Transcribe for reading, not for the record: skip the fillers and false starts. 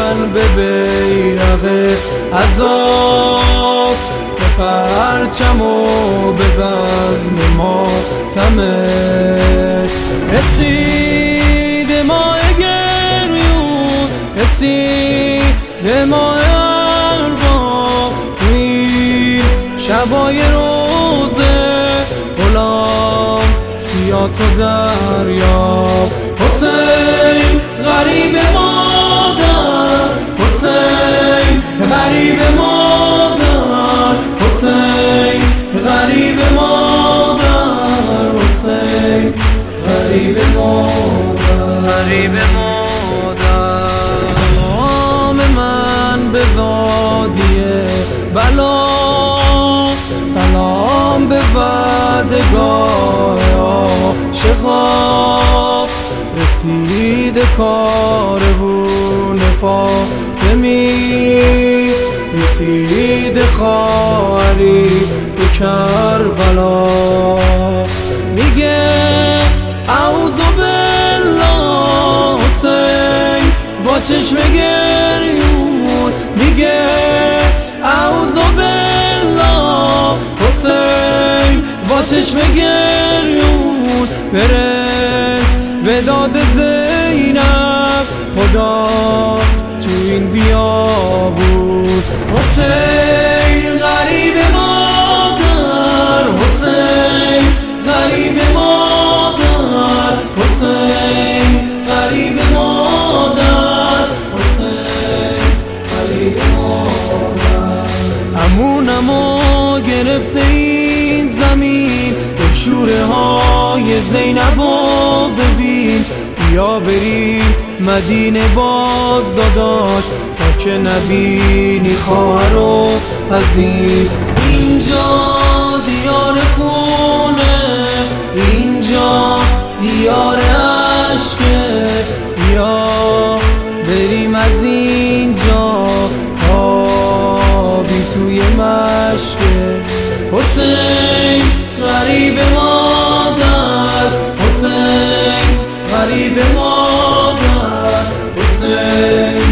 من به بیرق عذاب، به پرچم و به بزم ماتمت رسید ماه گریون، رسید ماه ارباب، توی شبای روزه غلام سیاه تو دریاب. حسین غریب مادر، حسین غریب مادر، حسین غریب مادر، حسین غریب مادر، غریب مادر. سلام من به وادی بلا، سلام به وعدگاه عاشقا، رسید کاروان فاطمی، رسید خواهری به کربلا. میگه اعوذ بالله حسین با چشم گریون، میگه اعوذ بالله حسین با چشم گریون. برس به داد زینب خدا تو این بیابون. حسین غریب مادر، حسین غریب مادر، حسین غریب مادر، حسین غریب مادر. امونمو گرفته این زمین، شوره های زینبو ببین. بیا بریم مدینه باز داداش، تا که نبینی خواهر و حزین. اینجا دیار خونه، اینجا دیار عشقه، بیا بریم از اینجا تا بی توی مشقه. حسین غریب مادر، حسین غریب مادر، حسین